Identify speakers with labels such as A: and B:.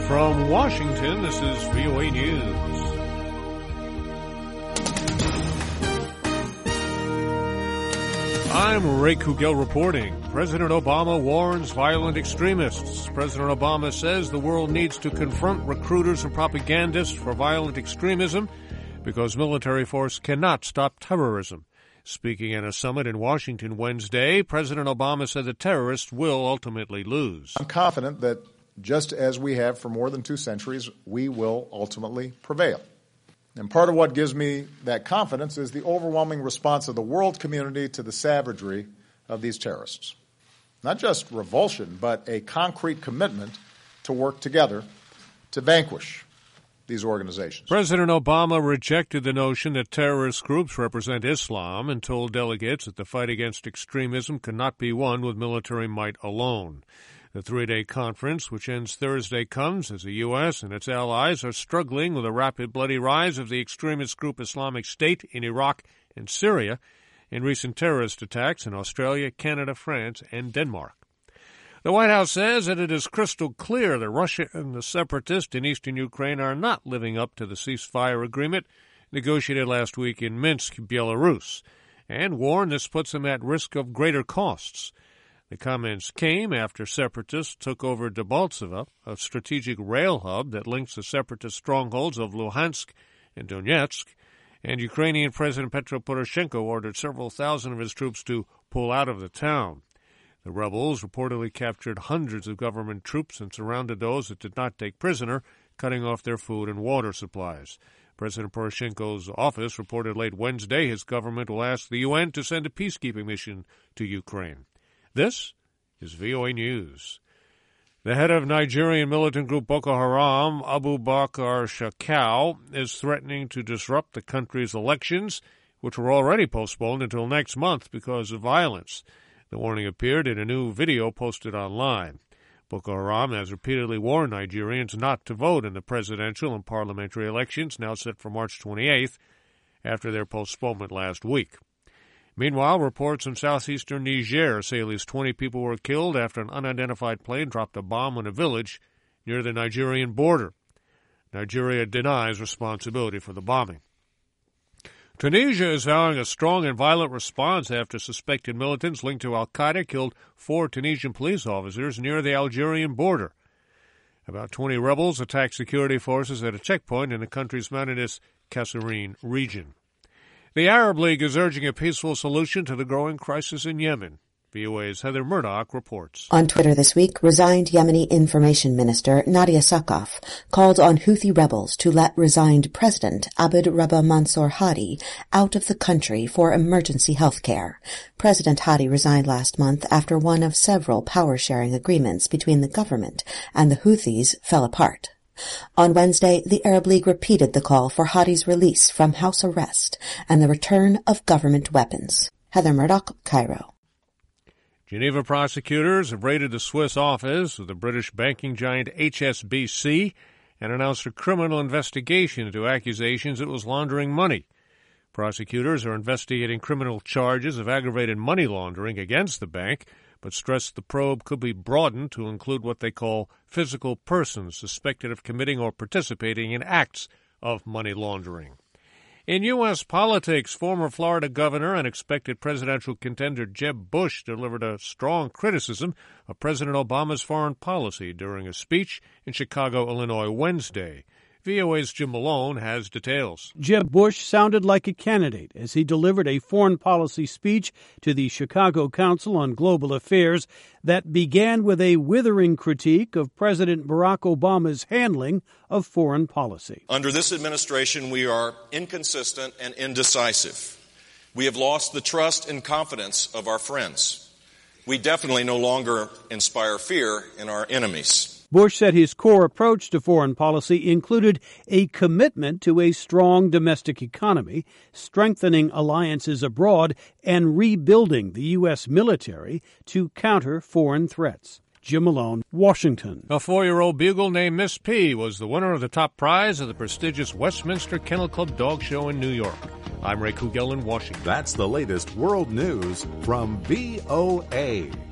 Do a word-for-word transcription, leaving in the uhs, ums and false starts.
A: From Washington, this is V O A News. I'm Ray Kugel reporting. President Obama warns violent extremists. President Obama says the world needs to confront recruiters and propagandists for violent extremism because military force cannot stop terrorism. Speaking at a summit in Washington Wednesday, President Obama said the terrorists will ultimately lose.
B: I'm confident that just as we have for more than two centuries, we will ultimately prevail. And part of what gives me that confidence is the overwhelming response of the world community to the savagery of these terrorists. Not just revulsion, but a concrete commitment to work together to vanquish these organizations.
A: President Obama rejected the notion that terrorist groups represent Islam and told delegates that the fight against extremism cannot be won with military might alone. The three-day conference, which ends Thursday, comes as the U S and its allies are struggling with a rapid bloody rise of the extremist group Islamic State in Iraq and Syria in recent terrorist attacks in Australia, Canada, France, and Denmark. The White House says that it is crystal clear that Russia and the separatists in eastern Ukraine are not living up to the ceasefire agreement negotiated last week in Minsk, Belarus, and warned this puts them at risk of greater costs. The comments came after separatists took over Debaltseve, a strategic rail hub that links the separatist strongholds of Luhansk and Donetsk, and Ukrainian President Petro Poroshenko ordered several thousand of his troops to pull out of the town. The rebels reportedly captured hundreds of government troops and surrounded those that did not take prisoner, cutting off their food and water supplies. President Poroshenko's office reported late Wednesday his government will ask the U N to send a peacekeeping mission to Ukraine. This is V O A News. The head of Nigerian militant group Boko Haram, Abubakar Shekau, is threatening to disrupt the country's elections, which were already postponed until next month because of violence. The warning appeared in a new video posted online. Boko Haram has repeatedly warned Nigerians not to vote in the presidential and parliamentary elections now set for March twenty-eighth after their postponement last week. Meanwhile, reports in southeastern Niger say at least twenty people were killed after an unidentified plane dropped a bomb on a village near the Nigerian border. Nigeria denies responsibility for the bombing. Tunisia is vowing a strong and violent response after suspected militants linked to al-Qaeda killed four Tunisian police officers near the Algerian border. About twenty rebels attacked security forces at a checkpoint in the country's mountainous Kasserine region. The Arab League is urging a peaceful solution to the growing crisis in Yemen. V O A's Heather Murdoch reports.
C: On Twitter this week, resigned Yemeni Information Minister Nadia Sakaf called on Houthi rebels to let resigned President Abd Rabba Mansour Hadi out of the country for emergency health care. President Hadi resigned last month after one of several power-sharing agreements between the government and the Houthis fell apart. On Wednesday, the Arab League repeated the call for Hadi's release from house arrest and the return of government weapons. Heather Murdoch, Cairo.
A: Geneva prosecutors have raided the Swiss office of the British banking giant H S B C and announced a criminal investigation into accusations it was laundering money. Prosecutors are investigating criminal charges of aggravated money laundering against the bank, but stressed the probe could be broadened to include what they call physical persons suspected of committing or participating in acts of money laundering. In U S politics, former Florida governor and expected presidential contender Jeb Bush delivered a strong criticism of President Obama's foreign policy during a speech in Chicago, Illinois, Wednesday. V O A's Jim Malone has details.
D: Jeb Bush sounded like a candidate as he delivered a foreign policy speech to the Chicago Council on Global Affairs that began with a withering critique of President Barack Obama's handling of foreign policy.
E: Under this administration, we are inconsistent and indecisive. We have lost the trust and confidence of our friends. We definitely no longer inspire fear in our enemies.
D: Bush said his core approach to foreign policy included a commitment to a strong domestic economy, strengthening alliances abroad, and rebuilding the U S military to counter foreign threats. Jim Malone, Washington.
A: A four-year-old beagle named Miss P was the winner of the top prize of the prestigious Westminster Kennel Club Dog Show in New York. I'm Ray Kugel in Washington.
F: That's the latest world news from V O A.